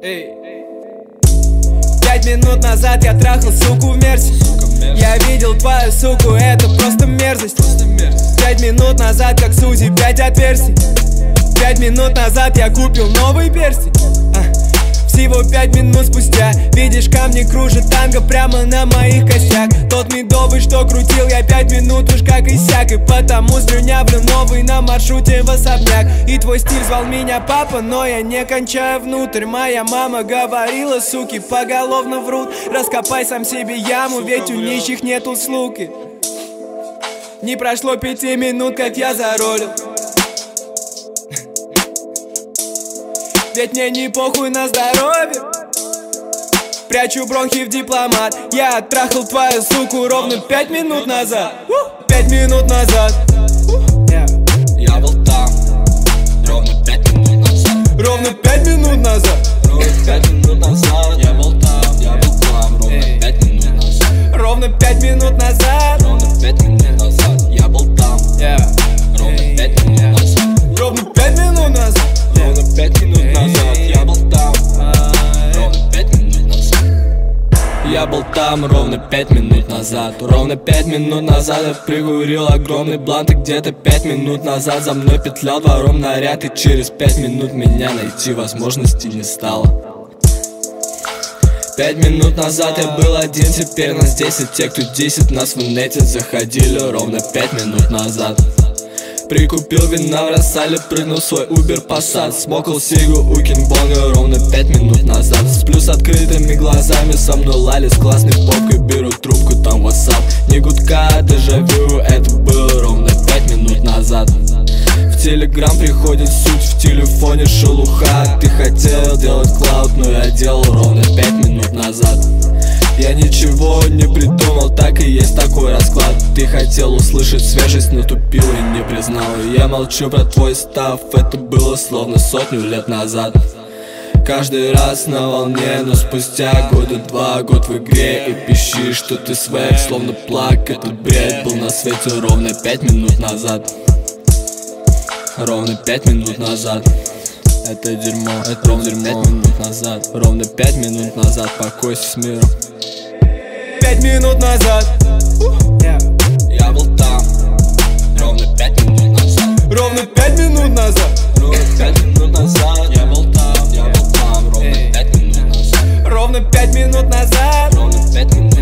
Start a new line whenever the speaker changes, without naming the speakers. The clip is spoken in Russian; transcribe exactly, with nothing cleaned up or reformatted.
Эй. Пять минут назад я трахал суку в мерсе. Я видел твою суку, это просто мерзость. Пять минут назад, как Сузи, пять отверстий. Пять минут назад я купил новый перстень. а. Всего пять минут спустя видишь, камни кружат танго прямо на моих костях. Тот медовый, что крутил я пять минут, уж как иссяк. И потому слюнявлю новый на маршруте в особняк. И твой стиль звал меня папа, но я не кончаю внутрь. Моя мама говорила, суки поголовно врут. Раскопай сам себе яму, ведь у нищих нету слуги. Не прошло пяти минут, как я заролил. Ведь мне не похуй на здоровье. Прячу бронхи в дипломат. Я оттрахал твою суку ровно пять минут назад. Пять минут назад.
Я был там ровно пять минут назад.
Ровно пять минут назад.
Ровно пять минут назад. Я был там, я был там ровно пять минут назад.
Ровно пять минут назад.
Ровно пять минут назад. Я был там. Ровно пять минут назад.
Ровно пять минут назад.
Ровно пять минут назад. Я был там. Ровно пять минут назад. Я был там ровно пять минут назад. Ровно пять минут назад я прикурил огромный блант. И где-то пять минут назад за мной петлял двором наряд. И через пять минут меня найти возможности не стало. Пять минут назад я был один, теперь нас десять. Те, кто десять нас в инете заходили ровно пять минут назад. Прикупил вина в Рассале, прыгнул в свой Uber Passat. Смокал сигу у Кинг-Бонга ровно пять минут назад. Сплю с открытыми глазами, со мной лали с классной попкой. Беру трубку, там WhatsApp. Не гудка, дежавю, это было ровно пять минут назад. В Телеграм приходит суть, в телефоне шелуха. Ты хотел делать клауд, но я делал ровно пять минут назад. Я ничего не придумал, так и есть такой расклад. Ты хотел услышать свежесть, но тупил и не признал. Я молчу про твой став, это было словно сотню лет назад. Каждый раз на волне, но спустя года два, год в игре. И пищишь, что ты свек, словно плак. Этот бред был на свете ровно пять минут назад. Ровно пять минут назад. Это дерьмо, это ровно пять минут назад. Ровно пять минут назад, покойся с миром.
Пять минут назад.
Я был там ровно пять минут назад.
Ровно пять минут назад.
Ровно пять минут назад. Я был там, я был там ровно пять минут назад.
Ровно пять минут назад.
Ровно пять минут